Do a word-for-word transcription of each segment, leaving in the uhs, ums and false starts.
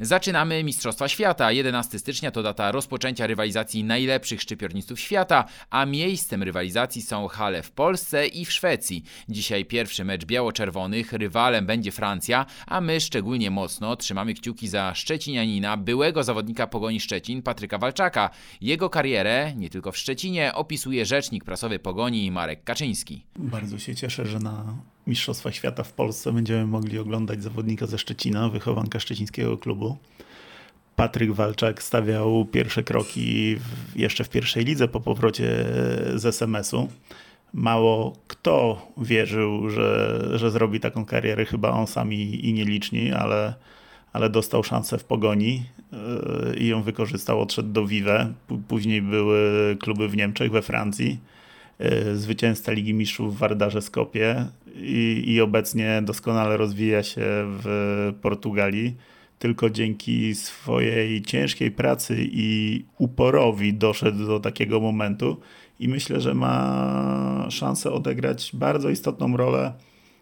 Zaczynamy Mistrzostwa Świata. jedenastego stycznia to data rozpoczęcia rywalizacji najlepszych szczypiornistów świata, a miejscem rywalizacji są hale w Polsce i w Szwecji. Dzisiaj pierwszy mecz biało-czerwonych, rywalem będzie Francja, a my szczególnie mocno trzymamy kciuki za szczecinianina, byłego zawodnika Pogoni Szczecin, Patryka Walczaka. Jego karierę, nie tylko w Szczecinie, opisuje rzecznik prasowy Pogoni Marek Kaczyński. Bardzo się cieszę, że na Mistrzostwach Świata w Polsce będziemy mogli oglądać zawodnika ze Szczecina, wychowanka szczecińskiego klubu. Patryk Walczak stawiał pierwsze kroki w, jeszcze w pierwszej lidze po powrocie z es em esu. Mało kto wierzył, że, że zrobi taką karierę, chyba on sam i, i nieliczni, ale, ale dostał szansę w Pogoni yy, i ją wykorzystał, odszedł do Vive. Później były kluby w Niemczech, we Francji. Zwycięzca Ligi Mistrzów w Wardarze Skopje i, i obecnie doskonale rozwija się w Portugalii. Tylko dzięki swojej ciężkiej pracy i uporowi doszedł do takiego momentu i myślę, że ma szansę odegrać bardzo istotną rolę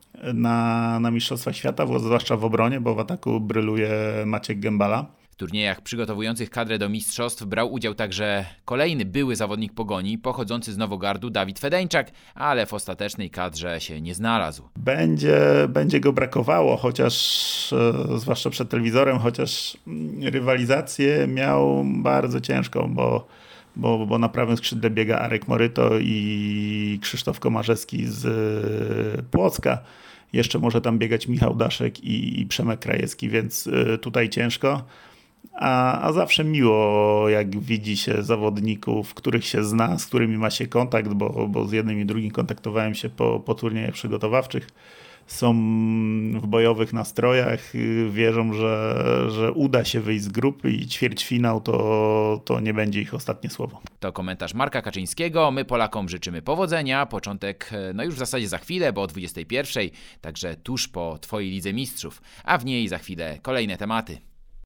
na, na Mistrzostwach Świata, zwłaszcza w obronie, bo w ataku bryluje Maciek Gębala. W turniejach przygotowujących kadrę do mistrzostw brał udział także kolejny były zawodnik Pogoni, pochodzący z Nowogardu, Dawid Fedeńczak, ale w ostatecznej kadrze się nie znalazł. Będzie, będzie go brakowało, chociaż e, zwłaszcza przed telewizorem, chociaż rywalizację miał bardzo ciężką, bo, bo, bo na prawym skrzydle biega Arek Moryto i Krzysztof Komarzewski z Płocka. Jeszcze może tam biegać Michał Daszek i, i Przemek Krajewski, więc y, tutaj ciężko. A, a zawsze miło, jak widzi się zawodników, których się zna, z którymi ma się kontakt, bo, bo z jednym i drugim kontaktowałem się po, po turniejach przygotowawczych. Są w bojowych nastrojach, wierzą, że, że uda się wyjść z grupy i ćwierćfinał to, to nie będzie ich ostatnie słowo. To komentarz Marka Kaczyńskiego. My Polakom życzymy powodzenia. Początek no już w zasadzie za chwilę, bo o dwudziestej pierwszej, także tuż po Twojej Lidze Mistrzów, a w niej za chwilę kolejne tematy.